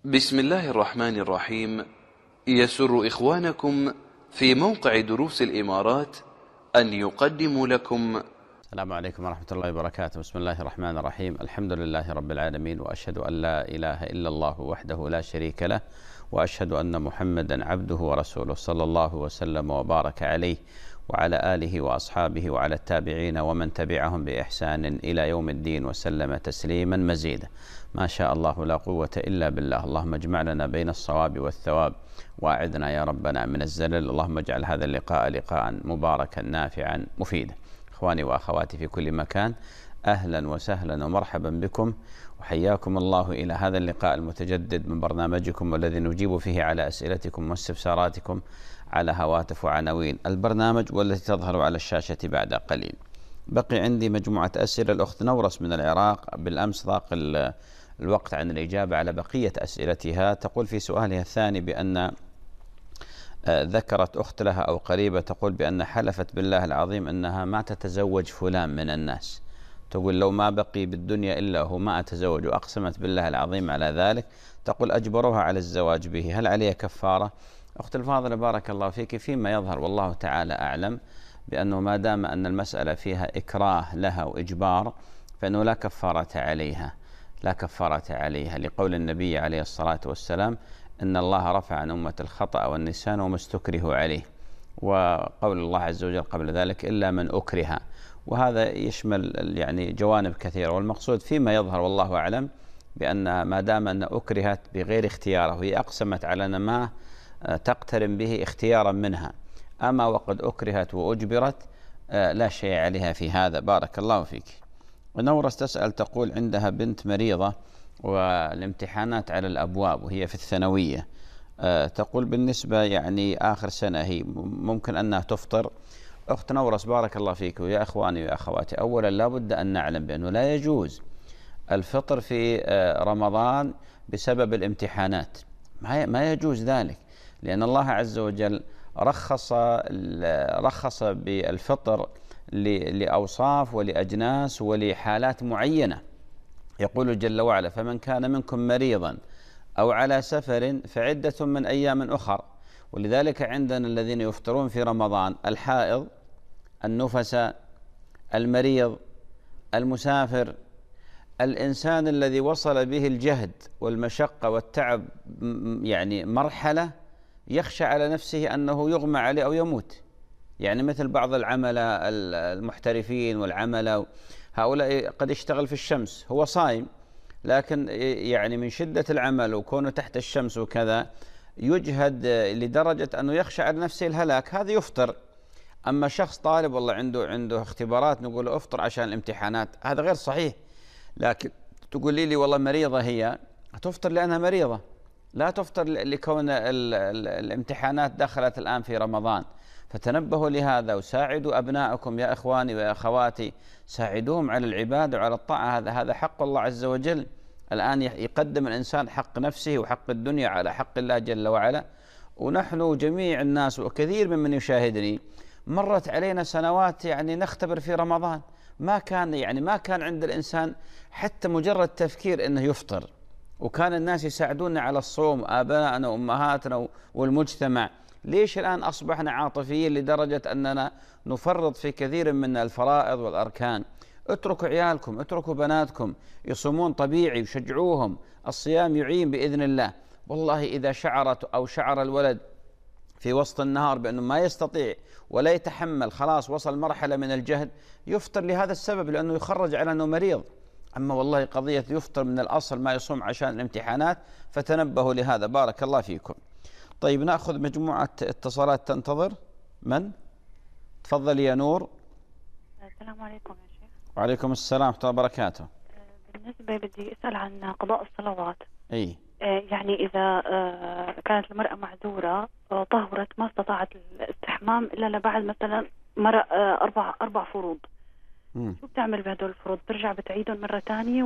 بسم الله الرحمن الرحيم. يسر إخوانكم في موقع دروس الإمارات أن يقدموا لكم. السلام عليكم ورحمة الله وبركاته. بسم الله الرحمن الرحيم. الحمد لله رب العالمين، وأشهد أن لا إله إلا الله وحده لا شريك له، وأشهد أن محمدا عبده ورسوله، صلى الله وسلم وبارك عليه وعلى آله وأصحابه وعلى التابعين ومن تبعهم بإحسان إلى يوم الدين، وسلم تسليما مزيدا. ما شاء الله لا قوة إلا بالله. اللهم اجمع لنا بين الصواب والثواب، وأعذنا يا ربنا من الزلل. اللهم اجعل هذا اللقاء لقاء مباركا نافعا مفيدا. إخواني وأخواتي في كل مكان، أهلا وسهلا ومرحبا بكم، وحياكم الله إلى هذا اللقاء المتجدد من برنامجكم، والذي نجيب فيه على أسئلتكم واستفساراتكم على هواتف وعناوين البرنامج، والتي تظهر على الشاشة بعد قليل. بقي عندي مجموعة أسئلة. الأخت نورس من العراق بالأمس ضاق الوقت عن الإجابة على بقية أسئلتها. تقول في سؤالها الثاني بأن ذكرت أخت لها أو قريبة تقول بأن حلفت بالله العظيم أنها ما تتزوج فلان من الناس. تقول لو ما بقي بالدنيا إلا هو ما أتزوج، وأقسمت بالله العظيم على ذلك. تقول أجبروها على الزواج به، هل عليها كفارة؟ أخت الفاضلة بارك الله فيك، فيما يظهر والله تعالى أعلم بأنه ما دام أن المسألة فيها إكراه لها وإجبار، فإنه لا كفارة عليها، لا كفارة عليها، لقول النبي عليه الصلاة والسلام إن الله رفع عن أمة الخطأ والنسيان وما استكرهوا عليه، وقول الله عز وجل قبل ذلك إلا من أكره، وهذا يشمل يعني جوانب كثيرة. والمقصود فيما يظهر والله أعلم بأن ما دام أن أكرهت بغير اختياره، وهي أقسمت على أن ما تقترن به اختيارا منها، أما وقد أكرهت وأجبرت لا شيء عليها في هذا. بارك الله فيك. ونورس تسأل تقول عندها بنت مريضة والامتحانات على الأبواب وهي في الثانوية. تقول بالنسبة يعني آخر سنة هي ممكن أنها تفطر. أخت نورس بارك الله فيك ويا أخواني ويا أخواتي، أولا لا بد أن نعلم بأنه لا يجوز الفطر في رمضان بسبب الامتحانات، ما يجوز ذلك، لأن الله عز وجل رخص بالفطر لأوصاف ولأجناس ولحالات معينة. يقول جل وعلا فمن كان منكم مريضا أو على سفر فعدة من أيام أخر. ولذلك عندنا الذين يفطرون في رمضان: الحائض، النفساء، المريض، المسافر، الإنسان الذي وصل به الجهد والمشقة والتعب يعني مرحلة يخشى على نفسه أنه يغمى عليه أو يموت، يعني مثل بعض العملة المحترفين والعملة، هؤلاء قد يشتغل في الشمس، هو صائم لكن يعني من شدة العمل وكونه تحت الشمس وكذا يجهد لدرجة أنه يخشى على نفسه الهلاك، هذا يفطر. أما شخص طالب والله عنده اختبارات نقول افطر عشان الامتحانات، هذا غير صحيح. لكن تقول لي والله مريضة، هي تفطر لأنها مريضة، لا تفطر لكون الامتحانات دخلت الآن في رمضان. فتنبهوا لهذا، وساعدوا أبناءكم يا إخواني ويا أخواتي، ساعدوهم على العبادة وعلى الطاعة، هذا حق الله عز وجل. الآن يقدم الإنسان حق نفسه وحق الدنيا على حق الله جل وعلا. ونحن جميع الناس وكثير ممن يشاهدني مرت علينا سنوات يعني نختبر في رمضان، ما كان عند الإنسان حتى مجرد تفكير أنه يفطر، وكان الناس يساعدونا على الصوم، آباءنا وأمهاتنا والمجتمع. ليش الآن أصبحنا عاطفيين لدرجة أننا نفرط في كثير من الفرائض والأركان؟ اتركوا عيالكم، اتركوا بناتكم يصومون طبيعي وشجعوهم، الصيام يعين بإذن الله. والله إذا شعرت أو شعر الولد في وسط النهار بأنه ما يستطيع ولا يتحمل، خلاص وصل مرحلة من الجهد، يفطر لهذا السبب لأنه يخرج على أنه مريض. أما والله قضية يفطر من الأصل ما يصوم عشان الامتحانات، فتنبهوا لهذا. بارك الله فيكم. طيب نأخذ مجموعة اتصالات تنتظر. من؟ تفضل يا نور. السلام عليكم يا شيخ. وعليكم السلام ورحمة الله وبركاته. بالنسبة بدي أسأل عن قضاء الصلوات. أي يعني إذا كانت المرأة معذورة طهرت ما استطاعت الاستحمام إلا بعد مثلا أربع فروض، شو بتعمل بهدول الفروض؟ ترجع بتعيدهم مرة تانية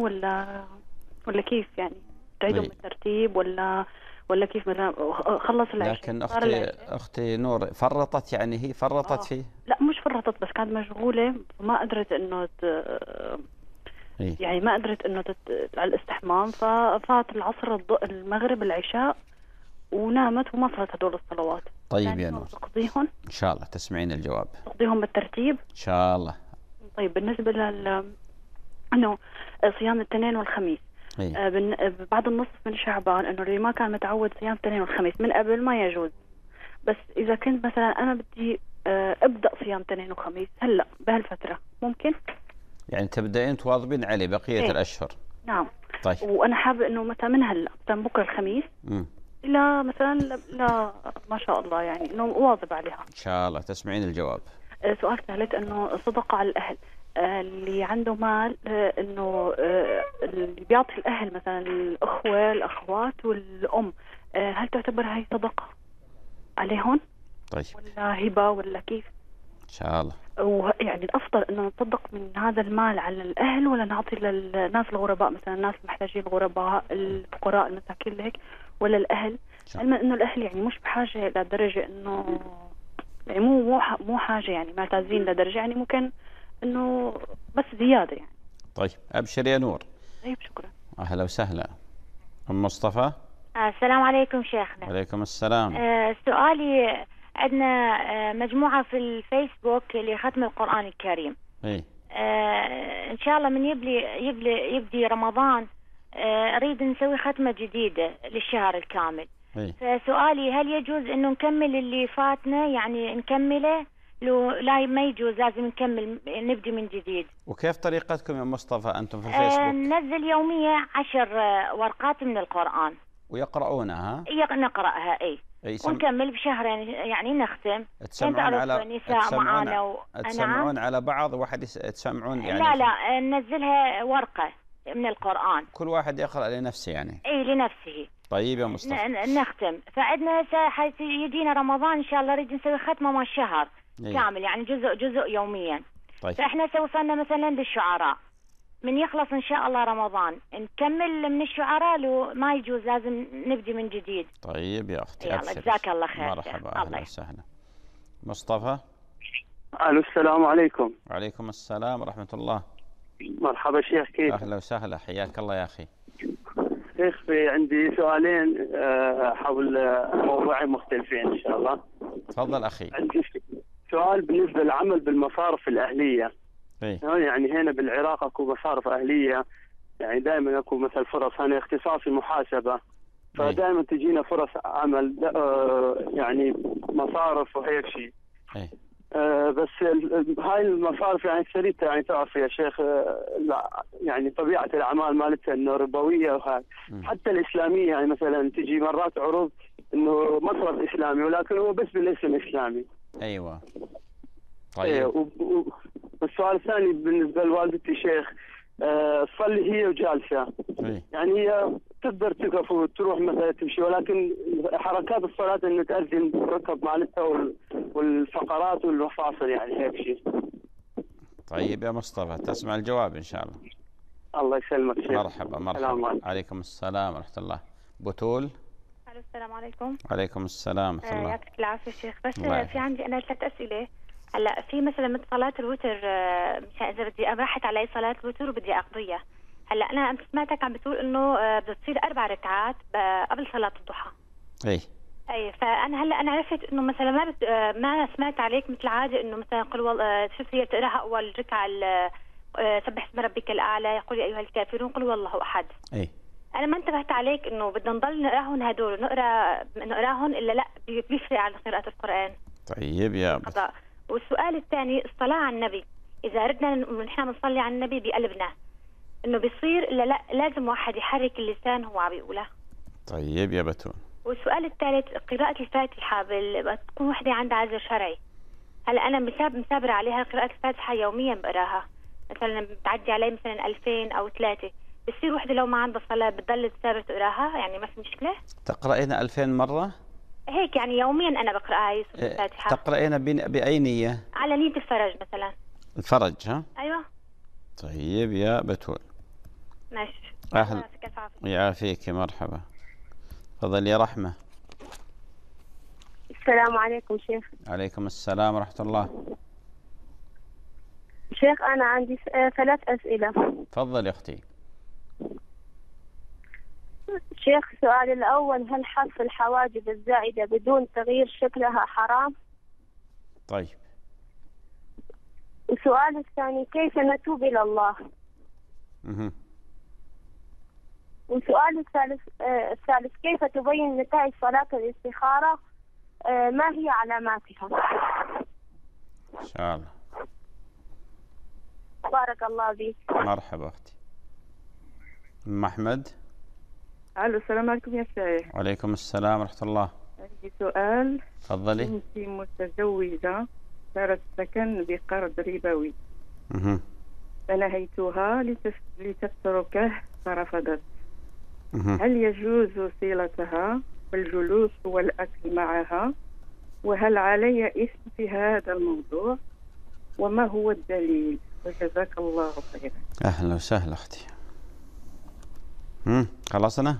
ولا كيف يعني؟ تعيدهم بالترتيب ولا كيف؟ مثلا خلص العشاء. لكن أختي نور فرطت، يعني هي فرطت فيه؟ لا مش فرطت، بس كانت مشغولة وما قدرت إنه يعني ما قدرت انه على الاستحمام، ففات العصر المغرب العشاء ونامت وما صارت هدول الصلوات. طيب يعني يا نور، تقضيهم إن شاء الله تسمعين الجواب تقضيهم بالترتيب إن شاء الله. طيب بالنسبة انه صيام الاثنين والخميس، بعد النصف من شعبان، انه اللي ما كان متعود صيام الاثنين والخميس من قبل ما يجوز، بس اذا كنت مثلا انا بدي ابدا صيام اثنين وخميس هلا بهالفتره ممكن؟ يعني تبدأين تواظبين عليه بقية الأشهر. نعم. طيب. وانا حابه انه مثلا من هلا مثلا بكره الخميس الى مثلا لا ما شاء الله يعني انه اواظب عليها ان شاء الله. تسمعين الجواب. سؤال ثالث، انه صدقه على الاهل، اللي عنده مال، انه اللي بيعطي الاهل مثلا الاخوه الاخوات والام، هل تعتبر هاي صدقه عليهم؟ طيب. ولا هبه ولا كيف؟ ان شاء الله. ويعني الافضل انه نتصدق من هذا المال على الاهل، ولا نعطي للناس الغرباء مثلا، الناس المحتاجين الغرباء الفقراء المساكين اللي هيك، ولا الاهل؟ علما انه الاهل يعني مش بحاجه لدرجه انه يعني مو حاجه يعني معتازين لدرجه، يعني ممكن انه بس زياده يعني. طيب ابشر يا نور. طيب شكرا. اهلا وسهلا. ام مصطفى. السلام عليكم شيخنا. وعليكم السلام. سؤالي، عندنا مجموعة في الفيسبوك لختم القرآن الكريم. إن شاء الله من يبدي رمضان، أريد نسوي ختمة جديدة للشهر الكامل. فسؤالي، هل يجوز إنه نكمل اللي فاتنا، يعني نكمله؟ لو لا ما يجوز لازم نكمل نبدي من جديد. وكيف طريقتكم يا مصطفى أنتم في الفيسبوك؟ ننزل يوميا 10 ورقات من القرآن ويقرؤونها. نقرأها ونكمل بشهرين يعني نختم. تسمعون على بعض واحد تسمعون يعني؟ لا ننزلها ورقة من القرآن، كل واحد يقرأ لنفسه يعني؟ لنفسه. طيب يا مصطفى. نختم. فعندنا يجينا رمضان إن شاء الله نريد نسوي ختمة مع الشهر كامل، يعني جزء يوميا. طيب. فإحنا وصلنا مثلا بالشعراء، من يخلص إن شاء الله رمضان نكمل من الشعراء، لو ما يجوز لازم نبدي من جديد. طيب يا أختي أبشر. جزاك الله خير. مرحبا أهلا وسهلا. مصطفى. ألو السلام عليكم. وعليكم السلام ورحمة الله. مرحبا شيخ، كيف؟ أهلا وسهلا، حياك الله يا أخي. شيخ عندي سؤالين حول موضوعين مختلفين إن شاء الله. تفضل أخي. عندي سؤال بالنسبة للعمل بالمصارف الأهلية. يعني هنا بالعراق اكو مصارف أهلية، يعني دائما اكو مثل فرص، أنا اختصاصي محاسبة، فدائما تجينا فرص عمل يعني مصارف وهيك شيء. بس هاي المصارف يعني اكثريتها يعني تعرف يا شيخ يعني طبيعة الأعمال مالتها إنه ربوية، وهاي حتى الإسلامية يعني مثلا تجي مرات عروض إنه مصرف إسلامي ولكن هو بس بالاسم إسلامي. أيوة. طيب. والسؤال الثاني بالنسبة لوالدتي شيخ، تصلي هي وجالسة، يعني هي تقدر تقف وتروح مثلا تمشي، ولكن حركات الصلاة انه تأذن الركب مالتها والفقرات والمفاصل يعني هيك شيء. طيب يا مصطفى تسمع الجواب ان شاء الله. الله يسلمك شيخ. مرحبا. عليكم السلام ورحمة الله. بتول. السلام عليكم. وعليكم السلام ورحمة الله. يعطيك العافية شيخ. بس في عندي انا 3 أسئلة. هلا في مثلا مثل صلاة الوتر، مشان اذا بدي راحت علي صلاة الوتر وبدي اقضيها. هلا انا سمعتك عم بتقول انه بتصير 4 ركعات قبل صلاة الضحى. اي فانا هلا انا عرفت انه مثلا ما سمعت عليك مثل عادة انه مثلا قل والله شو هي تقراها اول ركعة سبح اسم ربك الاعلى، يقول يا ايها الكافرون، قل والله احد. انا ما انتبهت عليك انه بدنا نضل نقراهم هدول نقراهم الا لا بيفرق على قراءة القرآن. طيب يا قضاء. والسؤال الثاني، الصلاة على النبي، إذا أردنا نحن نصلي على النبي بقلبنا إنه بيصير لا لازم واحد يحرك اللسان هو عم يقولها. طيب يا بتون. والسؤال الثالث، قراءة الفاتحة بتكون وحدة عندها عذر شرعي. هلا أنا مسابرة عليها قراءة الفاتحة يوميا بقراها، مثلا بتعدي علي مثلا 2000 أو 3، بتصير وحدة لو ما عندها صلاة بتضل تسابر تقراها، يعني ما في مشكلة؟ تقرأين 2000 مرة؟ هيك يعني يوميا أنا بقرأها هي سورة الفاتحة. تقرأين بأي نية؟ على نية الفرج مثلا. الفرج ها؟ أيوة. طيب يا بتول. ماشي. أهلا. يعافيك، مرحبا. تفضل يا رحمة. السلام عليكم شيخ. عليكم السلام ورحمة الله. شيخ أنا عندي 3 أسئلة. تفضل يا أختي. شيخ السؤال الأول، هل حذف الحواجب الزائدة بدون تغيير شكلها حرام؟ طيب. السؤال الثاني، كيف نتوب إلى الله؟ والسؤال الثالث، كيف تبين نتائج صلاة الاستخارة؟ ما هي علاماتها؟ إن شاء الله. بارك الله بك. مرحبا أختي. أم أحمد. الو، السلام عليكم يا شيخ. وعليكم السلام ورحمة الله. عندي سؤال. تفضلي. بنتي متزوجة، صارت سكن بقرض ربوي. فنهيتها لتتركه فرفضت. هل يجوز صلتها والجلوس والأكل معها؟ وهل علي إثم في هذا الموضوع؟ وما هو الدليل؟ وجزاك الله خيرا. أهلا وسهلا أختي. خلصنا؟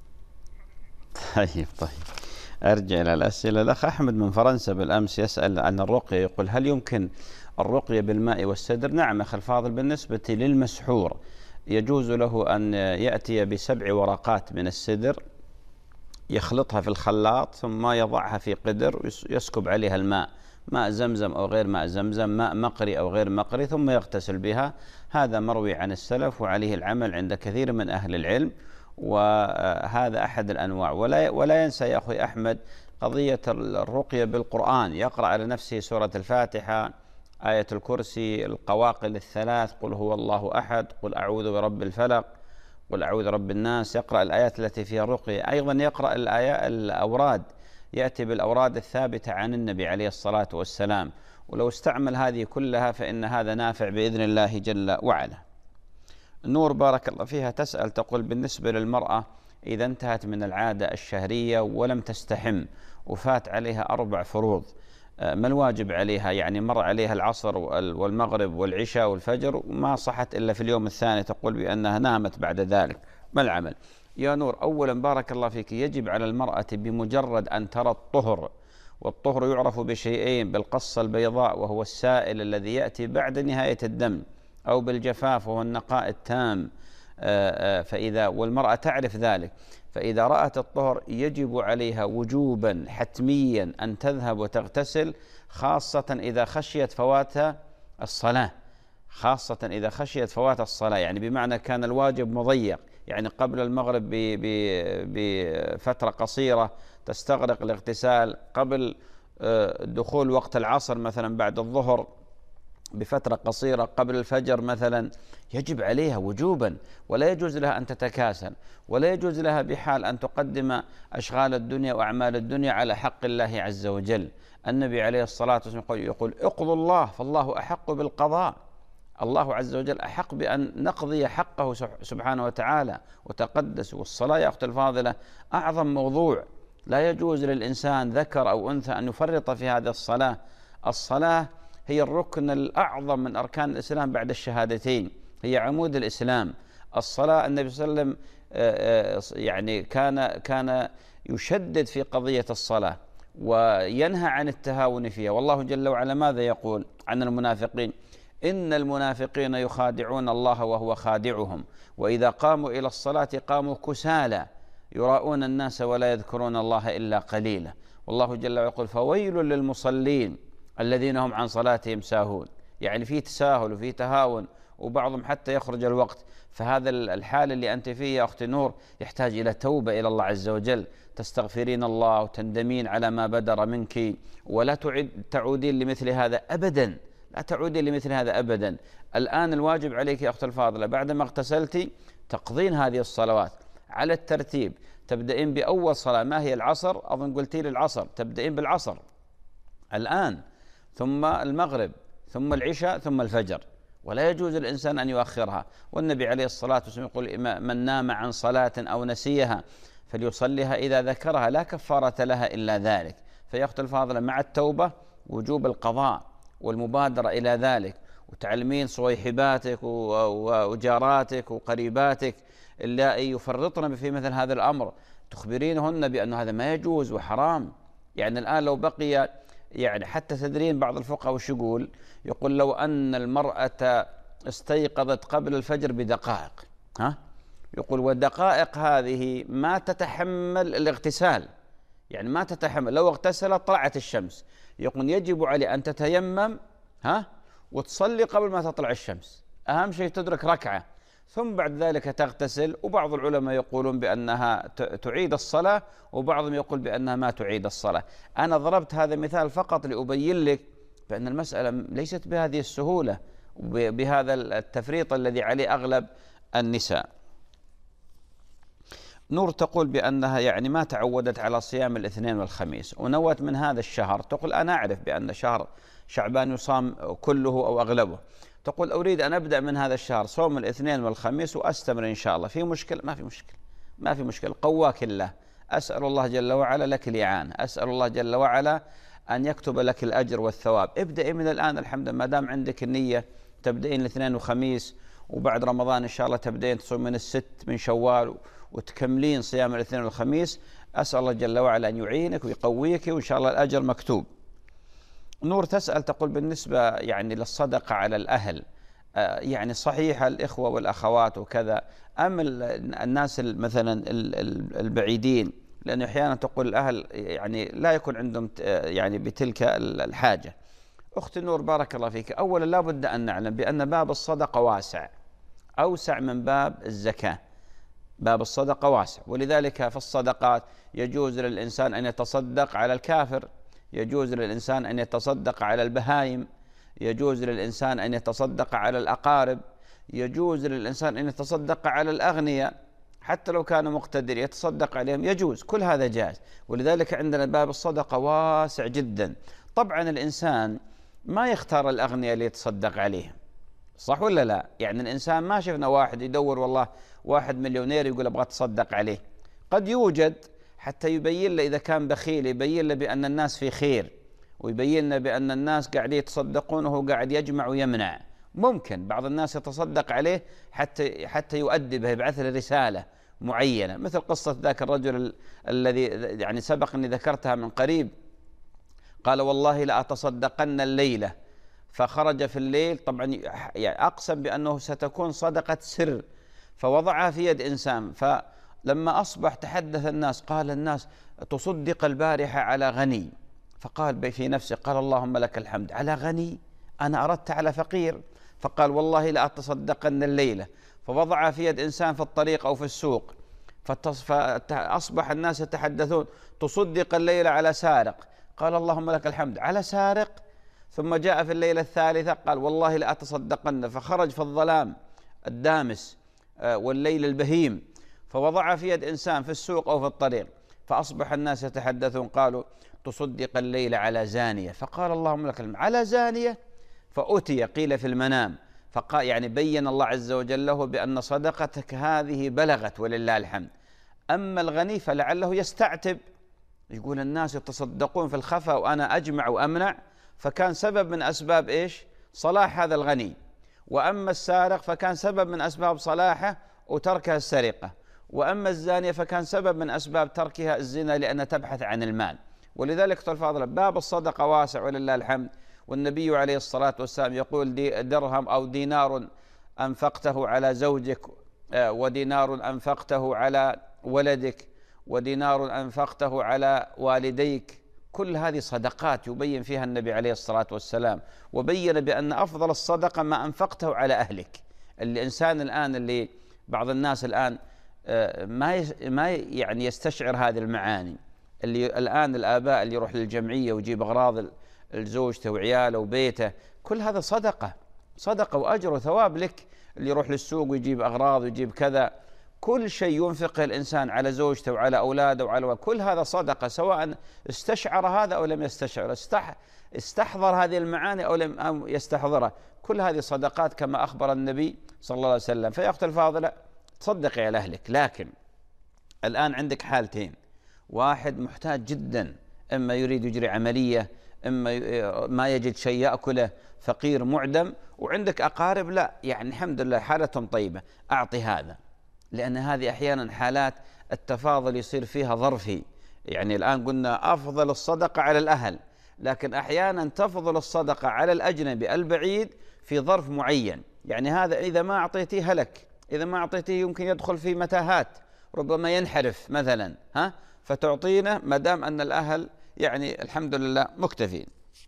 طيب. أرجع إلى الأسئلة. الأخ أحمد من فرنسا بالأمس يسأل عن الرقية، يقول هل يمكن الرقية بالماء والسدر؟ نعم أخي الفاضل، بالنسبة للمسحور يجوز له أن يأتي ب7 ورقات من السدر، يخلطها في الخلاط ثم يضعها في قدر ويسكب عليها الماء، ماء زمزم أو غير ماء زمزم، ماء مقري أو غير مقري، ثم يغتسل بها. هذا مروي عن السلف وعليه العمل عند كثير من أهل العلم، وهذا أحد الأنواع. ولا ينسى يا أخي أحمد قضية الرقية بالقرآن، يقرأ على نفسه سورة الفاتحة، آية الكرسي، القواقل ال3، قل هو الله أحد، قل أعوذ برب الفلق، قل أعوذ برب الناس، يقرأ الآيات التي فيها رقية. أيضا يقرأ الأوراد، يأتي بالأوراد الثابتة عن النبي عليه الصلاة والسلام، ولو استعمل هذه كلها فإن هذا نافع بإذن الله جل وعلا. نور بارك الله فيها تسأل، تقول بالنسبة للمرأة إذا انتهت من العادة الشهرية ولم تستحم وفات عليها 4 فروض، ما الواجب عليها؟ يعني مر عليها العصر والمغرب والعشاء والفجر وما صحت إلا في اليوم الثاني، تقول بأنها نامت بعد ذلك، ما العمل؟ يا نور، أولا بارك الله فيك، يجب على المرأة بمجرد أن ترى الطهر، والطهر يعرف بشيئين، بالقصة البيضاء وهو السائل الذي يأتي بعد نهاية الدم، أو بالجفاف وهو النقاء التام. والمرأة تعرف ذلك، فإذا رأت الطهر يجب عليها وجوبا حتميا أن تذهب وتغتسل، خاصة إذا خشيت فوات الصلاة، يعني بمعنى كان الواجب مضيق، يعني قبل المغرب بفترة قصيرة تستغرق الاغتسال، قبل دخول وقت العصر مثلا بعد الظهر بفترة قصيرة، قبل الفجر مثلا، يجب عليها وجوبا، ولا يجوز لها أن تتكاسل، ولا يجوز لها بحال أن تقدم أشغال الدنيا وأعمال الدنيا على حق الله عز وجل. النبي عليه الصلاة والسلام يقول اقضوا الله فالله أحق بالقضاء، الله عز وجل أحق بأن نقضي حقه سبحانه وتعالى وتقدس. والصلاة يا أختي الفاضلة أعظم موضوع، لا يجوز للإنسان ذكر أو أنثى أن يفرط في هذه الصلاة. الصلاة هي الركن الأعظم من أركان الإسلام بعد الشهادتين، هي عمود الإسلام. الصلاة النبي صلى الله عليه وسلم يعني كان يشدد في قضية الصلاة وينهى عن التهاون فيها. والله جل وعلا ماذا يقول عن المنافقين؟ إن المنافقين يخادعون الله وهو خادعهم، وإذا قاموا إلى الصلاة قاموا كسالى يراءون الناس ولا يذكرون الله إلا قليلا. والله جل وعلا يقول فويل للمصلين الذين هم عن صلاتهم ساهون، يعني في تساهل وفي تهاون، وبعضهم حتى يخرج الوقت. فهذا الحال اللي أنت فيه يا أختي نور يحتاج إلى توبة إلى الله عز وجل، تستغفرين الله وتندمين على ما بدر منك، ولا تعودين لمثل هذا أبدا، لا تعودين لمثل هذا أبدا. الآن الواجب عليك يا أختي الفاضلة بعدما اغتسلتي تقضين هذه الصلوات على الترتيب، تبدأين بأول صلاة، ما هي العصر؟ أظن قلتي لي العصر، تبدأين بالعصر الآن، ثم المغرب، ثم العشاء، ثم الفجر، ولا يجوز الإنسان أن يؤخرها. والنبي عليه الصلاة والسلام يقول من نام عن صلاة أو نسيها فليصليها إذا ذكرها لا كفارة لها إلا ذلك. فيا أختي الفاضلة مع التوبة وجوب القضاء والمبادرة إلى ذلك، وتعلمين صويحباتك وجاراتك وقريباتك اللائي يفرطن في مثل هذا الأمر، تخبرينهن بأن هذا ما يجوز وحرام. يعني الآن لو بقي يعني حتى تدرين بعض الفقهاء وش يقول؟ يقول لو أن المرأة استيقظت قبل الفجر بدقائق، يقول والدقائق هذه ما تتحمل الاغتسال، يعني ما تتحمل، لو اغتسلت طلعت الشمس، يقول يجب عليه أن تتيمم وتصلي قبل ما تطلع الشمس، أهم شيء تدرك ركعة، ثم بعد ذلك تغتسل. وبعض العلماء يقولون بأنها تعيد الصلاة، وبعضهم يقول بأنها ما تعيد الصلاة. أنا ضربت هذا مثال فقط لأبين لك بأن المسألة ليست بهذه السهولة وبهذا التفريط الذي عليه أغلب النساء. نور تقول بأنها يعني ما تعودت على صيام الاثنين والخميس، ونوت من هذا الشهر، تقول أنا أعرف بأن شهر شعبان يصام كله أو أغلبه، تقول أريد أن أبدأ من هذا الشهر صوم الاثنين والخميس وأستمر إن شاء الله. في مشكلة؟ ما في مشكلة، ما في مشكلة، قواك الله. أسأل الله جل وعلا لك الإعانة، أسأل الله جل وعلا أن يكتب لك الأجر والثواب. ابدأي من الآن، الحمد لله، ما دام عندك النية تبدأين الاثنين وخميس، وبعد رمضان إن شاء الله تبدأين تصوم من الست من شوال وتكملين صيام الاثنين والخميس. أسأل الله جل وعلا أن يعينك ويقويك، وإن شاء الله الأجر مكتوب. نور تسأل تقول بالنسبة يعني للصدقة على الأهل، يعني صحيح الإخوة والأخوات وكذا، أم الناس مثلا البعيدين، لأن أحيانا تقول الأهل يعني لا يكون عندهم يعني بتلك الحاجة. أختي نور بارك الله فيك، أولا لا بد أن نعلم بأن باب الصدقة واسع، أوسع من باب الزكاة. باب الصدقة واسع، ولذلك في الصدقات يجوز للإنسان أن يتصدق على الكافر، يجوز للإنسان أن يتصدق على البهائم، يجوز للإنسان أن يتصدق على الأقارب، يجوز للإنسان أن يتصدق على الأغنياء حتى لو كان مقتدر يتصدق عليهم، يجوز، كل هذا جائز. ولذلك عندنا باب الصدقة واسع جدا. طبعا الإنسان ما يختار الأغنياء اللي يتصدق عليهم، صح ولا لا؟ يعني الإنسان ما شفنا واحد يدور والله واحد مليونير يقول أبغى أتصدق عليه، قد يوجد حتى يبين له إذا كان بخيل، يبين له بأن الناس في خير، ويبين له بأن الناس قاعد يتصدقون وهو قاعد يجمع ويمنع. ممكن بعض الناس يتصدق عليه حتى يؤدبه، يبعث له رسالة معينة، مثل قصة ذاك الرجل الذي يعني سبق أني ذكرتها من قريب، قال والله لأتصدقن الليلة، فخرج في الليل، طبعا يعني أقسم بأنه ستكون صدقة سر، فوضعها في يد إنسان، فلما أصبح تحدث الناس، قال الناس تصدق البارحة على غني، فقال في نفسه، قال اللهم لك الحمد، على غني؟ أنا أردت على فقير. فقال والله لأتصدقن الليلة، فوضعها في يد إنسان في الطريق أو في السوق، فأصبح الناس يتحدثون تصدق الليلة على سارق، قال اللهم لك الحمد، على سارق؟ ثم جاء في الليلة الثالثة قال والله لأتصدقن، فخرج في الظلام الدامس والليل البهيم، فوضعها في يد إنسان في السوق أو في الطريق، فأصبح الناس يتحدثون قالوا تصدق الليلة على زانية، فقال اللهم لك الحمد، على زانية؟ فأتي قيل في المنام، فقال يعني بين الله عز وجل له بأن صدقتك هذه بلغت ولله الحمد. أما الغني فلعله يستعتب، يقول الناس يتصدقون في الخفاء وأنا أجمع وأمنع، فكان سبب من أسباب إيش؟ صلاح هذا الغني. وأما السارق فكان سبب من أسباب صلاحه وتركها السرقة، وأما الزانية فكان سبب من أسباب تركها الزنا لأنها تبحث عن المال. ولذلك الفاضل باب الصدقة واسع ولله الحمد. والنبي عليه الصلاة والسلام يقول درهم أو دينار أنفقته على زوجك، ودينار أنفقته على ولدك، ودينار أنفقته على والديك، كل هذه صدقات يبين فيها النبي عليه الصلاة والسلام، وبين بأن أفضل الصدقة ما أنفقته على أهلك. الإنسان الآن اللي بعض الناس الآن ما يعني يستشعر هذه المعاني، اللي الآن الآباء اللي يروح للجمعية ويجيب أغراض لزوجته وعياله وبيته، كل هذا صدقة وأجر وثواب لك. اللي يروح للسوق ويجيب أغراض ويجيب كذا، كل شيء ينفقه الإنسان على زوجته وعلى أولاده وعلى كل هذا صدقة، سواء استشعر هذا أو لم يستشعر، استحضر هذه المعاني أو لم يستحضرها، كل هذه صدقات كما أخبر النبي صلى الله عليه وسلم. فيا أختي الفاضلة تصدقي على أهلك، لكن الآن عندك حالتين، واحد محتاج جدا، إما يريد يجري عملية، إما ما يجد شيء يأكله، فقير معدم، وعندك أقارب لا يعني الحمد لله حالتهم طيبة، أعطي هذا، لأن هذه أحيانا حالات التفاضل يصير فيها ظرفي. يعني الآن قلنا أفضل الصدقة على الأهل، لكن أحيانا تفضل الصدقة على الأجنبي البعيد في ظرف معين. يعني هذا إذا ما أعطيتيه هلك، إذا ما أعطيتيه يمكن يدخل في متاهات، ربما ينحرف مثلا، فتعطينا ما دام أن الأهل يعني الحمد لله مكتفين.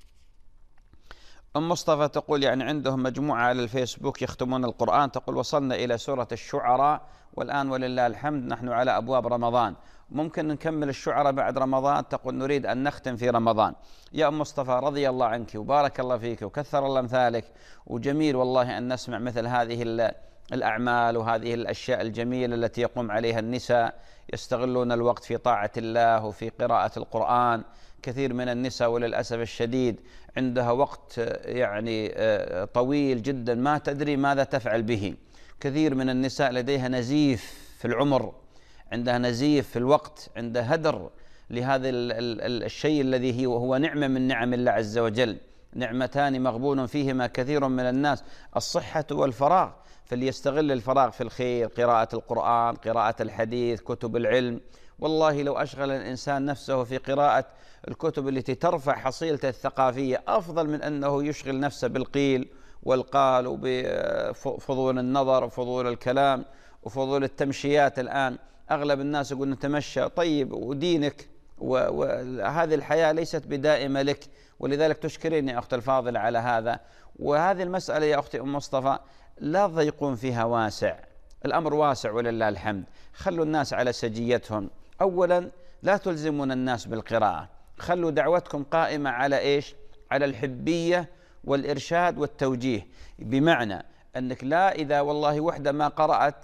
أم مصطفى تقول يعني عندهم مجموعة على الفيسبوك يختمون القرآن، تقول وصلنا إلى سورة الشعراء والآن ولله الحمد نحن على أبواب رمضان، ممكن نكمل الشعراء بعد رمضان؟ تقول نريد أن نختم في رمضان. يا أم مصطفى رضي الله عنك وبارك الله فيك وكثر الله أمثالك، وجميل والله أن نسمع مثل هذه الأعمال وهذه الأشياء الجميلة التي يقوم عليها النساء، يستغلون الوقت في طاعة الله وفي قراءة القرآن. كثير من النساء وللأسف الشديد عندها وقت يعني طويل جدا ما تدري ماذا تفعل به. كثير من النساء لديها نزيف في العمر، عندها نزيف في الوقت، عندها هدر لهذا الشيء الذي هو نعمة من نعم الله عز وجل. نعمتان مغبون فيهما كثير من الناس، الصحة والفراغ، فليستغل الفراغ في الخير، قراءة القرآن، قراءة الحديث، كتب العلم. والله لو أشغل الإنسان نفسه في قراءة الكتب التي ترفع حصيلته الثقافية أفضل من أنه يشغل نفسه بالقيل والقال وبفضول النظر وفضول الكلام وفضول التمشيات. الآن أغلب الناس يقول نتمشى، طيب ودينك وهذه الحياة ليست بدائمة لك، ولذلك تشكرين يا أختي الفاضلة على هذا. وهذه المسألة يا أختي أم مصطفى لا تضيقون فيها، واسع الأمر، واسع ولله الحمد. خلوا الناس على سجيتهم. أولا لا تلزمون الناس بالقراءة، خلوا دعوتكم قائمة على إيش؟ على الحبية والإرشاد والتوجيه، بمعنى أنك لا إذا والله وحدة ما قرأت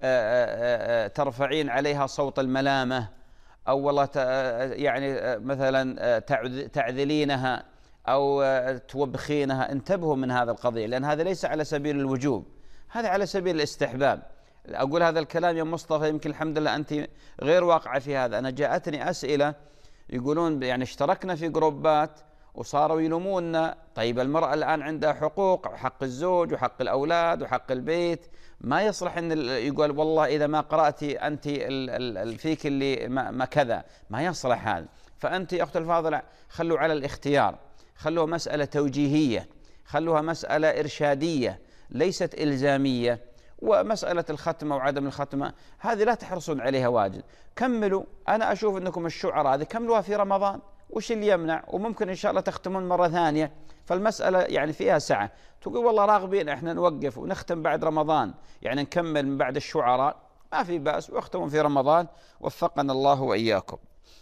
ترفعين عليها صوت الملامة، أو والله يعني مثلا تعذلينها أو توبخينها. انتبهوا من هذا القضية، لأن هذا ليس على سبيل الوجوب، هذا على سبيل الاستحباب. أقول هذا الكلام يا مصطفى يمكن الحمد لله أنت غير واقعة في هذا. أنا جاءتني أسئلة يقولون يعني اشتركنا في جروبات وصاروا يلوموننا. طيب المرأة الآن عندها حقوق، حق الزوج وحق الأولاد وحق البيت، ما يصلح أن يقول والله إذا ما قرأتي أنت فيك اللي ما كذا، ما يصلح هذا. فأنت يا أخت الفاضلة خلوا على الاختيار، خلوها مسألة توجيهية، خلوها مسألة إرشادية ليست إلزامية. ومسألة الختمة وعدم الختمة هذه لا تحرصون عليها واجد. كملوا، أنا أشوف أنكم الشعراء هذه كملوها في رمضان، وش اللي يمنع؟ وممكن إن شاء الله تختمون مرة ثانية. فالمسألة يعني فيها سعة. تقول والله راغبين إحنا نوقف ونختم بعد رمضان، يعني نكمل من بعد الشعراء، ما في بأس، واختموا في رمضان. وفقنا الله وإياكم.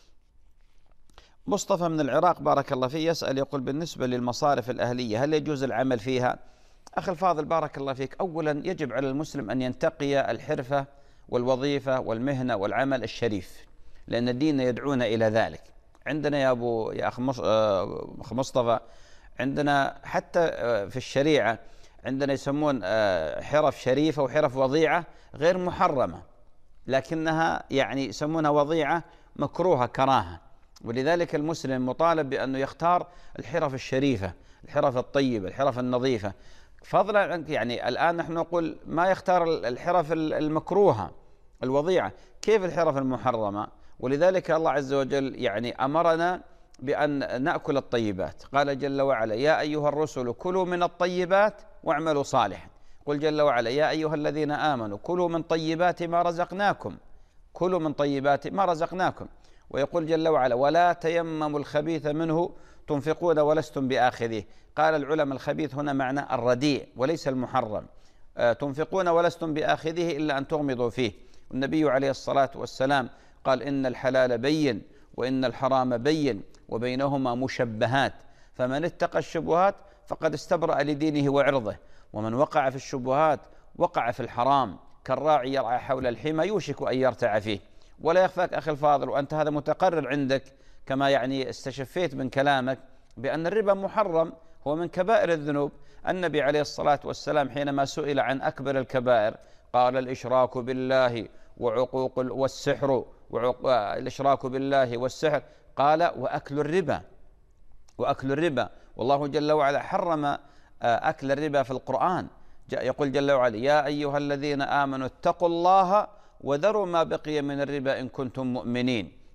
مصطفى من العراق بارك الله فيه يسأل يقول بالنسبة للمصارف الأهلية هل يجوز العمل فيها؟ أخي الفاضل بارك الله فيك، أولا يجب على المسلم أن ينتقي الحرفة والوظيفة والمهنة والعمل الشريف، لأن الدين يدعونا إلى ذلك. عندنا يا أخ مصطفى، عندنا حتى في الشريعة عندنا يسمون حرف شريفة وحرف وضيعة غير محرمة، لكنها يعني يسمونها وضيعة مكروهة كراهة. ولذلك المسلم مطالب بأنه يختار الحرف الشريفة، الحرف الطيبة، الحرف النظيفة، فضلا عنك. يعني الآن نحن نقول ما يختار الحرف المكروهة الوضيعة، كيف الحرف المحرمة؟ ولذلك الله عز وجل يعني أمرنا بأن نأكل الطيبات. قال جل وعلا يا أيها الرسل كلوا من الطيبات واعملوا صالحا. قل جل وعلا يا أيها الذين آمنوا كلوا من طيبات ما رزقناكم، كلوا من طيبات ما رزقناكم. ويقول جل وعلا ولا تيمموا الخبيث منه تنفقون ولستم بآخذيه. قال العلماء الخبيث هنا معنى الرديء وليس المحرم. تنفقون ولستم بآخذيه إلا أن تغمضوا فيه. والنبي عليه الصلاة والسلام قال إن الحلال بين وإن الحرام بين وبينهما مشبهات، فمن اتقى الشبهات فقد استبرأ لدينه وعرضه، ومن وقع في الشبهات وقع في الحرام، كالراعي يرعى حول الحمى يوشك أن يرتع فيه. ولا يخفاك أخي الفاضل، وأنت هذا متقرر عندك كما يعني استشفيت من كلامك بأن الربا محرم، هو من كبائر الذنوب. النبي عليه الصلاة والسلام حينما سئل عن أكبر الكبائر قال الإشراك بالله وعقوق والسحر، الإشراك بالله والسحر، قال وأكل الربا، وأكل الربا. والله جل وعلا حرم أكل الربا في القرآن. يقول جل وعلا يا أيها الذين آمنوا اتقوا الله وذروا ما بقي من الربا إن كنتم مؤمنين.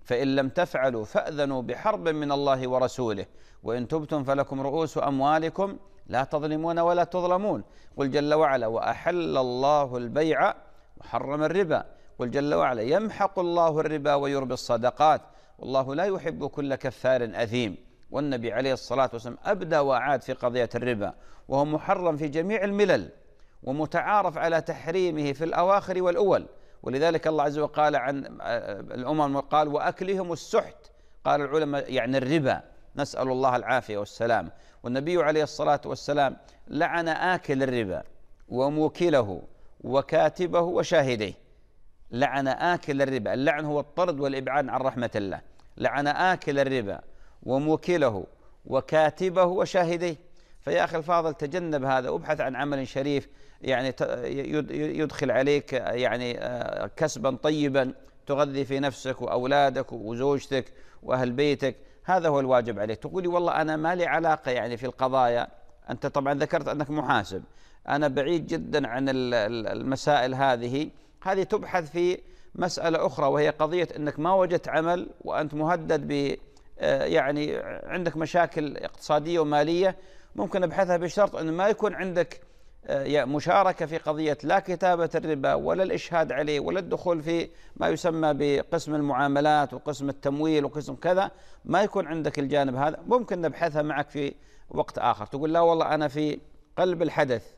فإن لم تفعلوا فأذنوا بحرب من الله ورسوله وإن تبتم فلكم رؤوس أموالكم لا تظلمون ولا تظلمون. قل جل وعلا وأحل الله البيع وحرم الربا. قل جل وعلا يمحق الله الربا ويربي الصدقات والله لا يحب كل كفار أثيم. والنبي عليه الصلاة والسلام أبدى وأعاد في قضية الربا وهو محرم في جميع الملل ومتعارف على تحريمه في الأواخر والأول. ولذلك الله عز وجل قال عن الأمم قال وأكلهم السحت، قال العلماء يعني الربا، نسأل الله العافية والسلام. والنبي عليه الصلاة والسلام لعن آكل الربا وموكله وكاتبه وشاهديه. لعن آكل الربا، اللعن هو الطرد والإبعاد عن رحمة الله. لعن آكل الربا وموكله وكاتبه وشاهديه. فيا أخي الفاضل تجنب هذا وابحث عن عمل شريف يعني يدخل عليك يعني كسبا طيبا تغذي في نفسك وأولادك وزوجتك وأهل بيتك. هذا هو الواجب عليك. تقولي والله أنا ما لي علاقة يعني في القضايا. أنت طبعا ذكرت أنك محاسب، أنا بعيد جدا عن المسائل هذه تبحث في مسألة أخرى وهي قضية أنك ما وجدت عمل وأنت مهدد ب يعني عندك مشاكل اقتصادية ومالية، ممكن أبحثها بشرط أن ما يكون عندك مشاركة في قضية لا كتابة الربا ولا الإشهاد عليه ولا الدخول في ما يسمى بقسم المعاملات وقسم التمويل وقسم كذا، ما يكون عندك الجانب هذا. ممكن نبحثها معك في وقت آخر. تقول لا والله أنا في قلب الحدث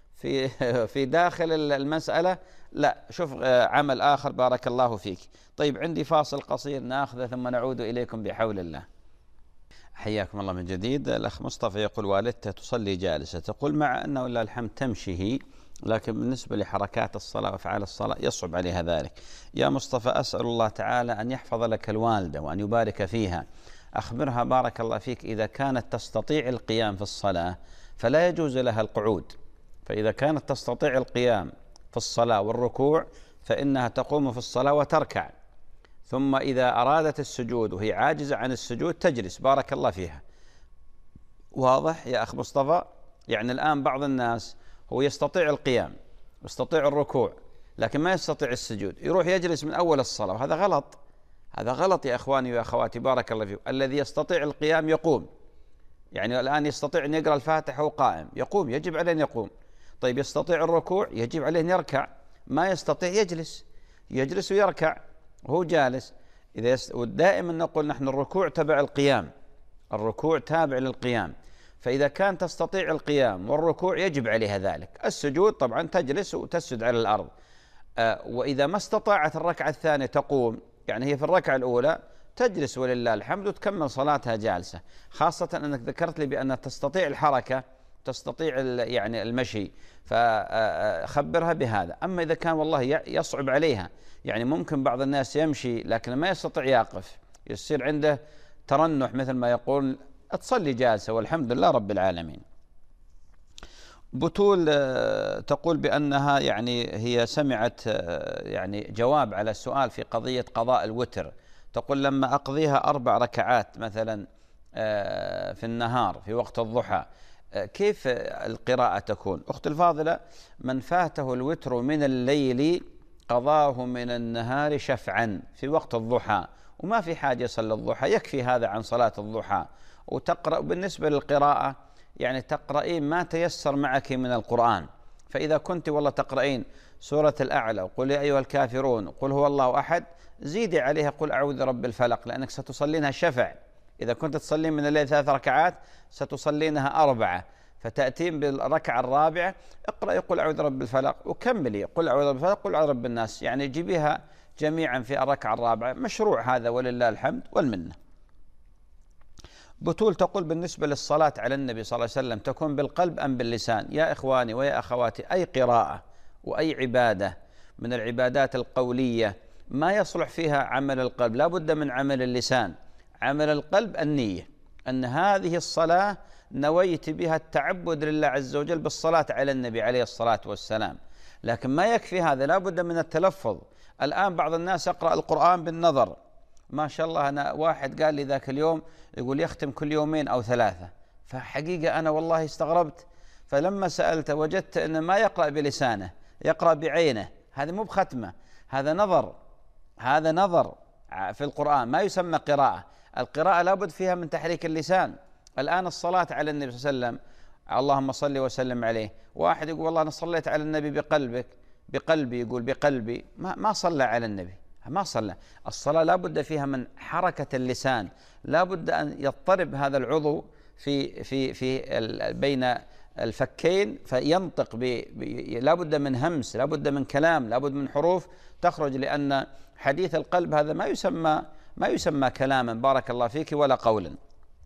في داخل المسألة، لا شوف عمل آخر. بارك الله فيك. طيب عندي فاصل قصير ناخذه ثم نعود إليكم بحول الله. حياكم الله من جديد. الأخ مصطفى يقول والدته تصلي جالسة، تقول مع أنه لله الحمد تمشي هي، لكن بالنسبة لحركات الصلاة وأفعال الصلاة يصعب عليها ذلك. يا مصطفى أسأل الله تعالى أن يحفظ لك الوالدة وأن يبارك فيها. أخبرها بارك الله فيك إذا كانت تستطيع القيام في الصلاة فلا يجوز لها القعود، فإذا كانت تستطيع القيام في الصلاة والركوع فإنها تقوم في الصلاة وتركع، ثم إذا أرادت السجود وهي عاجزة عن السجود تجلس. بارك الله فيها. واضح يا أخ مصطفى؟ يعني الآن بعض الناس هو يستطيع القيام يستطيع الركوع لكن ما يستطيع السجود، يروح يجلس من أول الصلاة، وهذا غلط. هذا غلط يا أخواني ويا أخواتي. بارك الله فيكم. الذي يستطيع القيام يقوم، يعني الآن يستطيع أن يقرأ الفاتحة وقائم يقوم، يجب عليه أن يقوم. طيب يستطيع الركوع يجب عليه أن يركع، ما يستطيع يجلس ويركع وهو جالس. ودائما نقول نحن الركوع تبع القيام، الركوع تابع للقيام. فإذا كان تستطيع القيام والركوع يجب عليها ذلك. السجود طبعا تجلس وتسجد على الأرض. وإذا ما استطاعت الركعة الثانية تقوم، يعني هي في الركعة الأولى تجلس ولله الحمد وتكمل صلاتها جالسة، خاصة أنك ذكرت لي بأنها تستطيع الحركة تستطيع يعني المشي، فخبرها بهذا. أما إذا كان والله يصعب عليها، يعني ممكن بعض الناس يمشي لكن ما يستطيع يقف، يصير عنده ترنح مثل ما يقول، تصلي جالسة والحمد لله رب العالمين. بتول تقول بأنها يعني هي سمعت يعني جواب على السؤال في قضية قضاء الوتر. تقول لما أقضيها 4 ركعات مثلا في النهار في وقت الضحى كيف القراءة تكون؟ أخت الفاضلة، من فاته الوتر من الليل قضاه من النهار شفعا في وقت الضحى، وما في حاجة يصلي الضحى، يكفي هذا عن صلاة الضحى. وتقرأ بالنسبة للقراءة يعني تقرأين ما تيسر معك من القرآن. فإذا كنت والله تقرأين سورة الأعلى وقل يا أيها الكافرون وقل هو الله أحد، زيدي عليها قل أعوذ برب الفلق، لأنك ستصلينها شفع. إذا كنت تصلين من الليل 3 ركعات ستصلينها 4، فتأتين بالركعة الرابعة اقرأي قل أعوذ برب الفلق وكملي قل أعوذ برب الفلق قل أعوذ برب الناس، يعني جيبيها جميعا في الركعة الرابعة. مشروع هذا ولله الحمد والمنة. بتول تقول بالنسبة للصلاة على النبي صلى الله عليه وسلم تكون بالقلب أم باللسان؟ يا إخواني ويا أخواتي، أي قراءة وأي عبادة من العبادات القولية ما يصلح فيها عمل القلب، لا بد من عمل اللسان. عمل القلب النية، أن هذه الصلاة نويت بها التعبد لله عز وجل بالصلاة على النبي عليه الصلاة والسلام. لكن ما يكفي هذا، لا بد من التلفظ. الآن بعض الناس يقرأ القرآن بالنظر، ما شاء الله. أنا واحد قال لي ذاك اليوم يقول يختم كل 2 أو 3، فحقيقة أنا والله استغربت. فلما سألت وجدت أنه ما يقرأ بلسانه، يقرأ بعينه. هذا مو بختمة، هذا نظر، هذا نظر في القرآن ما يسمى قراءة. القراءة لابد فيها من تحريك اللسان. الآن الصلاة على النبي صلى الله عليه وسلم، اللهم صل وسلم عليه، واحد يقول والله أنا صليت على النبي بقلبي، يقول بقلبي، ما صلى على النبي، ما صلى. الصلاة لابد فيها من حركة اللسان، لابد أن يضطرب هذا العضو في بين الفكين فينطق لابد من همس، لابد من كلام، لابد من حروف تخرج، لأن حديث القلب هذا ما يسمى كلاما بارك الله فيك ولا قولا.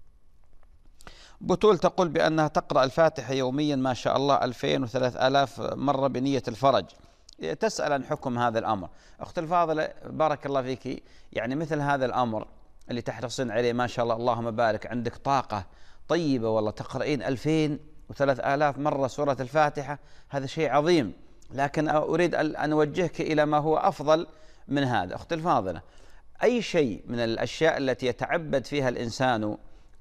بتول تقول بأنها تقرأ الفاتحة يوميا ما شاء الله 2000 و3000 مرة بنية الفرج، تسأل عن حكم هذا الأمر. أخت الفاضلة بارك الله فيك، يعني مثل هذا الأمر اللي تحرصين عليه ما شاء الله، اللهم بارك، عندك طاقة طيبة والله، تقرأين 2000 و3000 مرة سورة الفاتحة، هذا شيء عظيم، لكن أريد أن أوجهك إلى ما هو أفضل من هذا. أخت الفاضلة، أي شيء من الأشياء التي يتعبد فيها الإنسان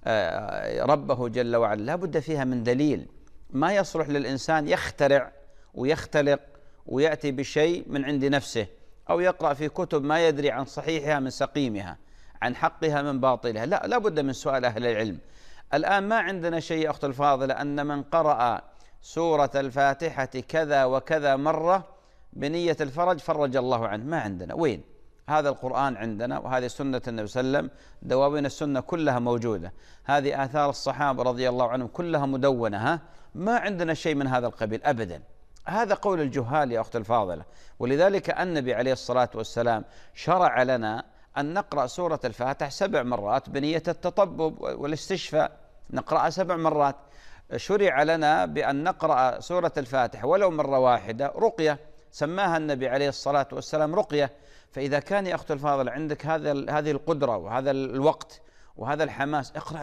ربه جل وعلا لا بد فيها من دليل. ما يصلح للإنسان يخترع ويختلق ويأتي بشيء من عند نفسه، أو يقرأ في كتب ما يدري عن صحيحها من سقيمها، عن حقها من باطلها. لا بد من سؤال أهل العلم. الآن ما عندنا شيء أخت الفاضلة أن من قرأ سورة الفاتحة كذا وكذا مرة بنية الفرج فرج الله عنه، ما عندنا. وين؟ هذا القرآن عندنا، وهذه سنة النبي صلى الله عليه وسلم، دواوين السنة كلها موجودة، هذه آثار الصحابة رضي الله عنهم كلها مدونة، ما عندنا شيء من هذا القبيل أبدا. هذا قول الجهال يا أخت الفاضلة. ولذلك النبي عليه الصلاة والسلام شرع لنا أن نقرأ سورة الفاتحة 7 مرات بنية التطبب والاستشفاء، نقرأها 7 مرات. شرع لنا بأن نقرأ سورة الفاتحة ولو مرة واحدة رقية، سماها النبي عليه الصلاة والسلام رقية. فإذا كان يا أخت الفاضل عندك هذه القدرة وهذا الوقت وهذا الحماس، اقرأ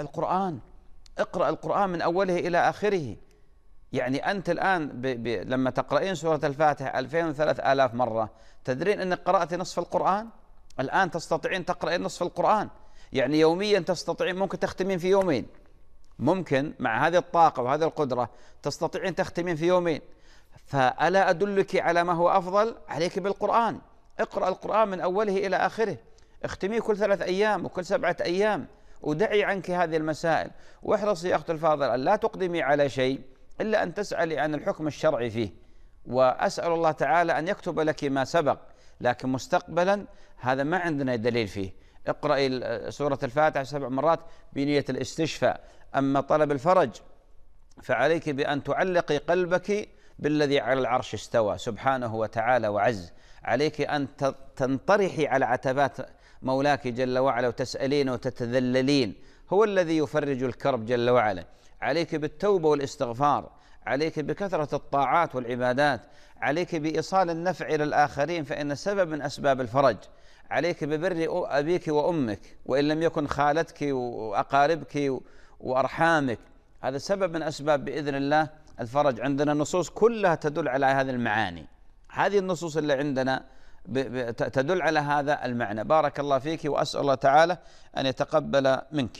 القرآن من أوله إلى آخره. يعني أنت الآن لما تقرأين سورة الفاتحة 2000 و3000 مرة، تدرين أنك قرأت نصف القرآن؟ الآن تستطيعين تقرأين نصف القرآن، يعني يوميا تستطيعين، ممكن تختمين في يومين، ممكن مع هذه الطاقة وهذه القدرة تستطيعين تختمين في يومين. فألا أدلك على ما هو أفضل؟ عليك بالقرآن. اقرأ القرآن من أوله إلى آخره، اختميه كل 3 أيام وكل 7 أيام، ودعي عنك هذه المسائل. واحرصي يا أخت الفاضل أن لا تقدمي على شيء إلا أن تسألي عن الحكم الشرعي فيه، وأسأل الله تعالى أن يكتب لك ما سبق، لكن مستقبلا هذا ما عندنا دليل فيه. اقرأي سورة الفاتحة 7 مرات بنية الاستشفاء. أما طلب الفرج فعليك بأن تعلقي قلبك بالذي على العرش استوى سبحانه وتعالى وعز. عليك أن تنطرحي على عتبات مولاك جل وعلا وتسألين وتتذللين، هو الذي يفرج الكرب جل وعلا. عليك بالتوبة والاستغفار، عليك بكثرة الطاعات والعبادات، عليك بإيصال النفع إلى الآخرين فإن سبب من أسباب الفرج، عليك ببر أبيك وأمك وإن لم يكن خالتك وأقاربك وأرحامك، هذا سبب من أسباب بإذن الله الفرج. عندنا نصوص كلها تدل على هذه المعاني، هذه النصوص اللي عندنا تدل على هذا المعنى. بارك الله فيك، وأسأل الله تعالى أن يتقبل منك.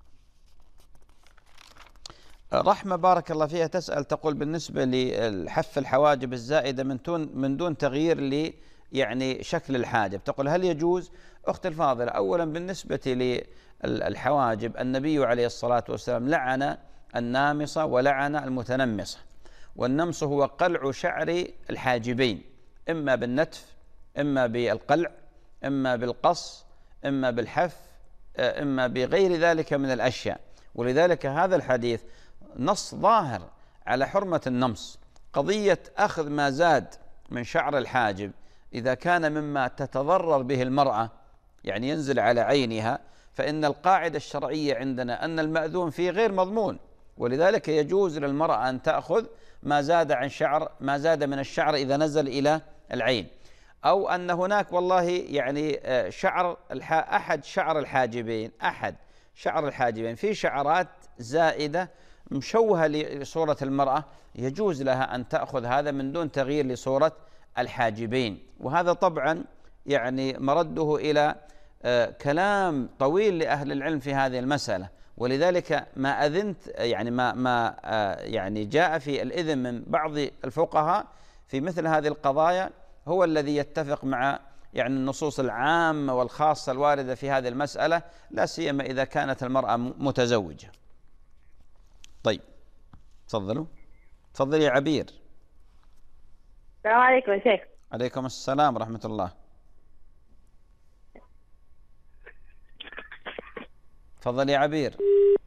رحمة بارك الله فيها تسأل تقول بالنسبة للحف الحواجب الزائدة من دون تغيير يعني شكل الحاجب، تقول هل يجوز؟ أخت الفاضلة، أولا بالنسبة للحواجب النبي عليه الصلاة والسلام لعن النامصة ولعن المتنمصة. والنمص هو قلع شعر الحاجبين، إما بالنتف، إما بالقلع، إما بالقص، إما بالحف، إما بغير ذلك من الأشياء. ولذلك هذا الحديث نص ظاهر على حرمة النمص. قضية أخذ ما زاد من شعر الحاجب إذا كان مما تتضرر به المرأة، يعني ينزل على عينها، فإن القاعدة الشرعية عندنا أن المأذون فيه غير مضمون، ولذلك يجوز للمرأة أن تأخذ ما زاد من الشعر إذا نزل إلى العين، أو أن هناك والله يعني أحد شعر الحاجبين في شعرات زائدة مشوهة لصورة المرأة، يجوز لها أن تأخذ هذا من دون تغيير لصورة الحاجبين. وهذا طبعا يعني مرده إلى كلام طويل لأهل العلم في هذه المسألة. ولذلك ما أذنت يعني ما يعني جاء في الإذن من بعض الفقهاء في مثل هذه القضايا هو الذي يتفق مع يعني النصوص العامة والخاصة الواردة في هذه المسألة، لا سيما إذا كانت المرأة متزوجة. طيب تفضلوا. تفضل يا عبير. السلام عليكم يا شيخ. عليكم السلام ورحمة الله. تفضل يا عبير.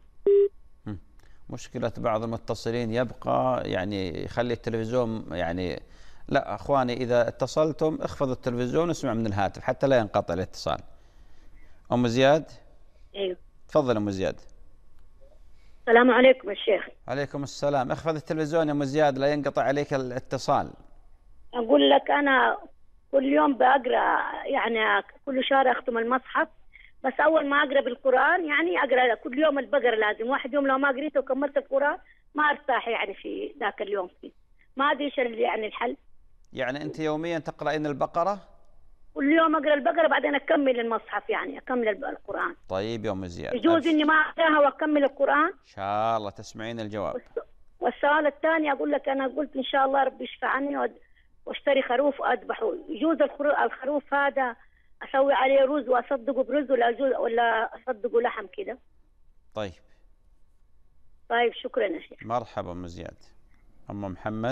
مشكلة بعض المتصلين يبقى يعني يخلي التلفزيون يعني، لا أخواني إذا اتصلتم اخفضوا التلفزيون واسمع من الهاتف حتى لا ينقطع الاتصال. أم زياد. أيوه تفضل أم زياد. السلام عليكم يا شيخ. عليكم السلام. اخفض التلفزيون يا أم زياد لا ينقطع عليك الاتصال. أقول لك أنا كل يوم بقرأ، يعني كل شهر أختم المصحف، بس أول ما أقرأ بالقرآن يعني أقرأ كل يوم البقرة لازم. واحد يوم لو ما قريته وكملت القرآن ما أرتاح يعني في ذاك اليوم فيه. ما أدري إيش يعني الحل. يعني أنت يوميا تقرأين البقرة؟ كل يوم أقرأ البقرة بعدين أكمل المصحف، يعني أكمل القرآن. طيب يا أم زياد، يجوز إني ما أقرأها وأكمل القرآن؟ إن شاء الله تسمعين الجواب. والسؤال الثاني أقول لك أنا قلت إن شاء الله ربي يشفع عني واشتري خروف وأذبحه. يجوز الخروف هذا أسوي عليه رز وأصدقه برز ولا أصدقه لحم كده؟ طيب شكرا يا شيخ. مرحبا أم زياد. أم محمد.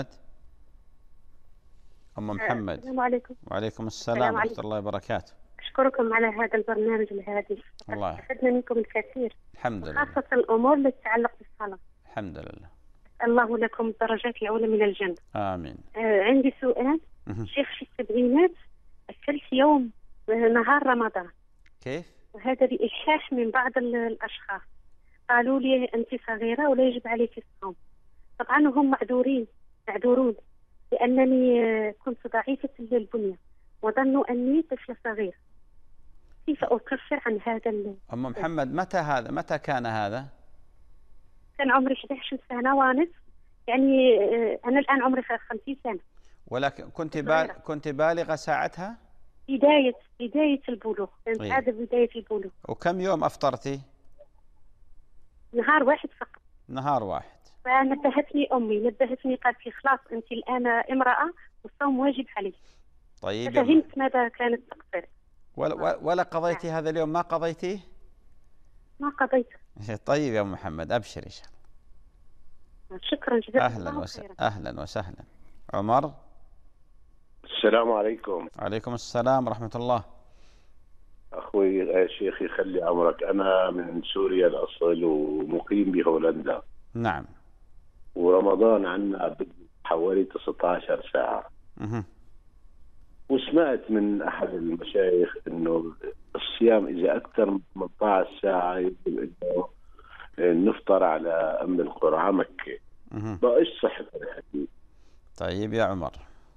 أم محمد. السلام عليكم. وعليكم السلام ورحمة الله وبركاته. أشكركم على هذا البرنامج الهادف. الله استفدنا منكم الكثير. الحمد لله. خاصة الأمور التي تتعلق بالصلاة. الحمد لله. الله لكم الدرجات العلى من الجنة. آمين. عندي سؤال. شيخ في السبعينات أكلت يوم نهار رمضان. كيف؟ وهذا بإلحاح من بعض الأشخاص، قالوا لي أنت صغيرة ولا يجب عليك الصوم. طبعا هم معذورون لأنني كنت ضعيفة البنية وظنوا أني طفلة صغيرة. كيف أكفر عن هذا أم محمد متى كان هذا؟ كان عمري 11 سنة ونصف، يعني أنا الآن عمري 50 سنة. ولكن كنت بالغة ساعتها؟ بداية البلوغ، كانت هذا بداية البلوغ. وكم يوم أفطرتي؟ نهار واحد فقط. نهار واحد. فنبهتني أمي، قالت لي خلاص أنت الآن امرأة والصوم واجب عليك. طيب. فهمت ماذا كانت تقصد. ولا قضيتي هذا اليوم؟ ما قضيتيه؟ ما قضيته. طيب يا أم محمد أبشر إن شاء الله. شكرا جزيلا. أهلا وسهلا. عمر. السلام عليكم. عليكم السلام ورحمة الله. أخوي يا شيخ يخلي عمرك، أنا من سوريا الأصل ومقيم بهولندا. نعم. ورمضان عنا حوالي 19 ساعة. وسمعت من أحد المشايخ إنه الصيام إذا أكثر من 18 ساعة يجب إنه نفطر على أم القرى على مكة. بإيش صحة الحديث؟ طيب يا عمر.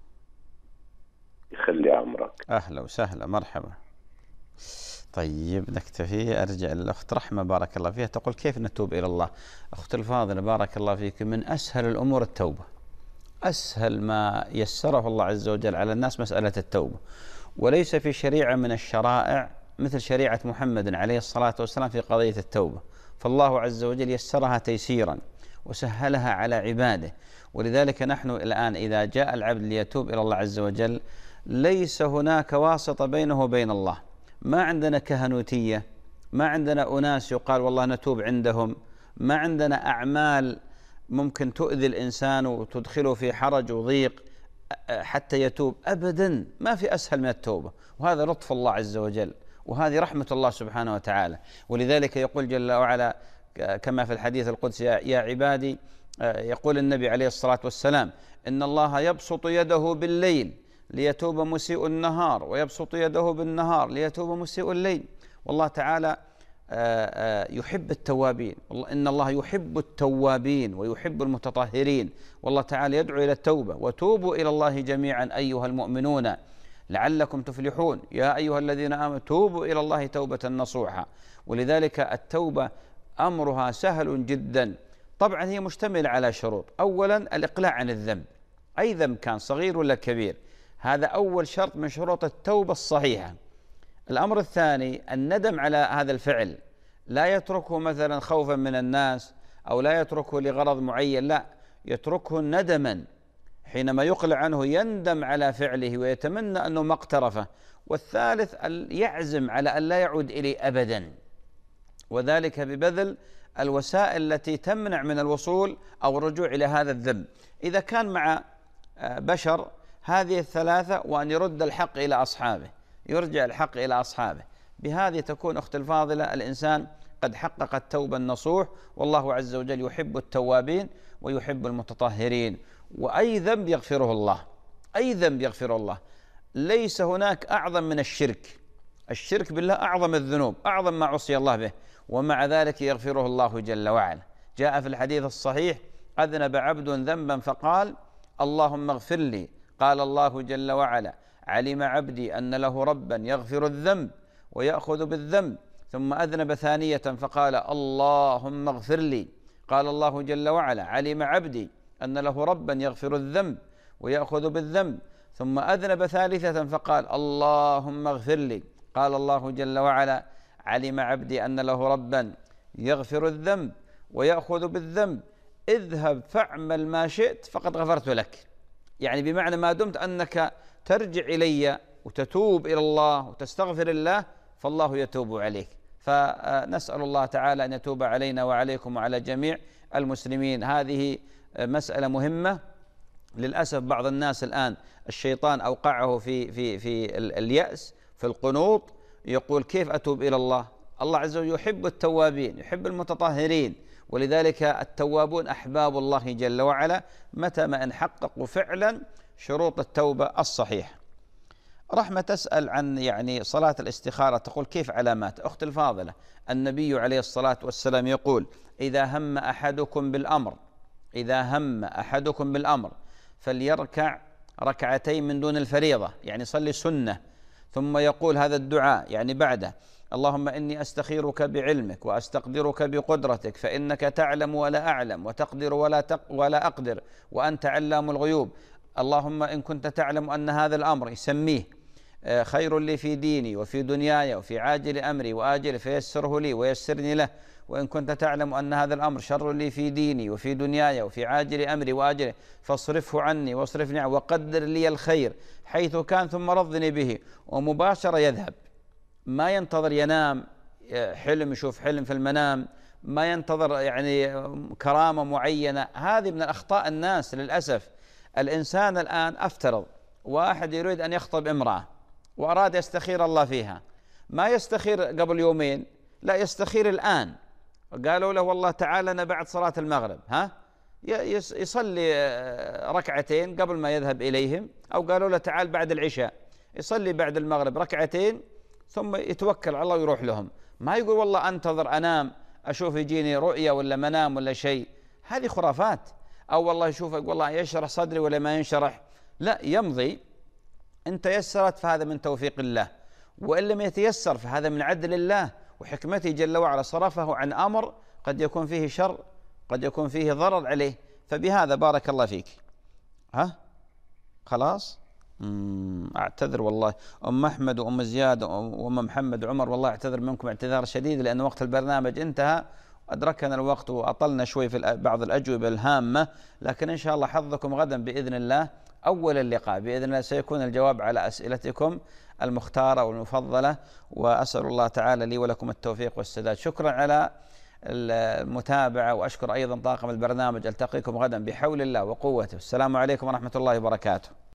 يخلي عمرك. أهلا وسهلا مرحبا. طيب نكتفي. أرجع للأخت رحمة بارك الله فيها، تقول كيف نتوب إلى الله؟ أخت الفاضلة بارك الله فيك، من أسهل الأمور التوبة. أسهل ما يسره الله عز وجل على الناس مسألة التوبة، وليس في شريعة من الشرائع مثل شريعة محمد عليه الصلاة والسلام في قضية التوبة، فالله عز وجل يسرها تيسيرا وسهلها على عباده. ولذلك نحن الآن إذا جاء العبد ليتوب إلى الله عز وجل ليس هناك واسطة بينه وبين الله. ما عندنا كهنوتية، ما عندنا أناس يقال والله نتوب عندهم، ما عندنا أعمال ممكن تؤذي الإنسان وتدخله في حرج وضيق حتى يتوب. أبدا، ما في أسهل من التوبة، وهذا لطف الله عز وجل وهذه رحمة الله سبحانه وتعالى. ولذلك يقول جل وعلا كما في الحديث القدسي: يا عبادي، يقول النبي عليه الصلاة والسلام: إن الله يبسط يده بالليل ليتوب مسيء النهار، ويبسط يده بالنهار ليتوب مسيء الليل. والله تعالى يحب التوابين، إن الله يحب التوابين ويحب المتطهرين. والله تعالى يدعو إلى التوبة: وتوبوا إلى الله جميعا أيها المؤمنون لعلكم تفلحون، يا أيها الذين آمنوا توبوا إلى الله توبة نصوحا. ولذلك التوبة أمرها سهل جدا. طبعا هي مشتملة على شروط. أولا الإقلاع عن الذنب، أي ذنب كان صغير ولا كبير، هذا أول شرط من شروط التوبة الصحيحة. الأمر الثاني الندم على هذا الفعل، لا يتركه مثلا خوفا من الناس أو لا يتركه لغرض معين، لا، يتركه ندما حينما يقلع عنه يندم على فعله ويتمنى أنه ما اقترفه. والثالث يعزم على أن لا يعود إليه أبدا، وذلك ببذل الوسائل التي تمنع من الوصول أو الرجوع إلى هذا الذنب. إذا كان مع بشر هذه الثلاثة، وأن يرد الحق إلى أصحابه، يرجع الحق إلى أصحابه. بهذه تكون أخت الفاضلة الإنسان قد حقق التوبة النصوح، والله عز وجل يحب التوابين ويحب المتطهرين. وأي ذنب يغفره الله، أي ذنب يغفره الله. ليس هناك أعظم من الشرك. الشرك بالله أعظم الذنوب، أعظم ما عصي الله به، ومع ذلك يغفره الله جل وعلا. جاء في الحديث الصحيح: أذنب عبد ذنبا فقال اللهم اغفر لي، قال الله جل وعلا: علم عبدي أن له ربا يغفر الذنب ويأخذ بالذنب. ثم أذنب ثانية فقال اللهم اغفر لي، قال الله جل وعلا: علم عبدي أن له ربا يغفر الذنب ويأخذ بالذنب. ثم أذنب ثالثة فقال اللهم اغفر لي، قال الله جل وعلا: علم عبدي أن له ربا يغفر الذنب ويأخذ بالذنب، اذهب فاعمل ما شئت فقد غفرت لك. يعني بمعنى ما دمت أنك ترجع إلي وتتوب إلى الله وتستغفر الله فالله يتوب عليك. فنسأل الله تعالى أن يتوب علينا وعليكم وعلى جميع المسلمين. هذه مسألة مهمة. للأسف بعض الناس الآن الشيطان أوقعه في اليأس، في القنوط، يقول كيف أتوب إلى الله؟ الله عز وجل يحب التوابين، يحب المتطهرين، ولذلك التوابون أحباب الله جل وعلا متى ما إن حققوا فعلا شروط التوبة الصحيحة. رحمة تسأل عن يعني صلاة الاستخارة، تقول كيف علامات؟ أخت الفاضلة، النبي عليه الصلاة والسلام يقول: إذا هم أحدكم بالأمر فليركع ركعتين من دون الفريضة، يعني صلي سنة، ثم يقول هذا الدعاء يعني بعده: اللهم إني أستخيرك بعلمك وأستقدرك بقدرتك فإنك تعلم ولا أعلم وتقدر ولا أقدر وأنت علام الغيوب. اللهم إن كنت تعلم أن هذا الأمر يسميه خير لي في ديني وفي دنياي وفي عاجل أمري وآجل فيسره لي ويسرني له، وإن كنت تعلم أن هذا الأمر شر لي في ديني وفي دنياي وفي عاجل أمري وآجله فاصرفه عني واصرفني عنه وقدر لي الخير حيث كان ثم رضني به. ومباشرة يذهب، ما ينتظر ينام حلم، يشوف حلم في المنام، ما ينتظر يعني كرامة معينة. هذه من الأخطاء الناس للأسف. الإنسان الآن أفترض واحد يريد أن يخطب امرأة وأراد يستخير الله فيها، ما يستخير قبل يومين، لا يستخير الآن. قالوا له والله تعال لنا بعد صلاة المغرب، يصلي ركعتين قبل ما يذهب إليهم، أو قالوا له تعال بعد العشاء يصلي بعد المغرب ركعتين ثم يتوكل على الله ويروح لهم. ما يقول والله أنتظر أنام أشوف يجيني رؤية ولا منام ولا شيء، هذه خرافات. أو والله يشوفك والله يشرح صدري ولا ما ينشرح، لا، يمضي. إن تيسرت فهذا من توفيق الله، وإن لم يتيسر فهذا من عدل الله وحكمته جل وعلا، صرفه عن أمر قد يكون فيه شر، قد يكون فيه ضرر عليه. فبهذا بارك الله فيك. خلاص؟ أعتذر والله أم أحمد وأم زياد وأم محمد وعمر، والله أعتذر منكم اعتذار شديد لأن وقت البرنامج انتهى، أدركنا الوقت وأطلنا شوي في بعض الأجوبة الهامة، لكن إن شاء الله حظكم غدا بإذن الله. أول اللقاء بإذن الله سيكون الجواب على أسئلتكم المختارة والمفضلة، وأسأل الله تعالى لي ولكم التوفيق والسداد. شكرا على المتابعة، وأشكر أيضا طاقم البرنامج. ألتقيكم غدا بحول الله وقوته. السلام عليكم ورحمة الله وبركاته.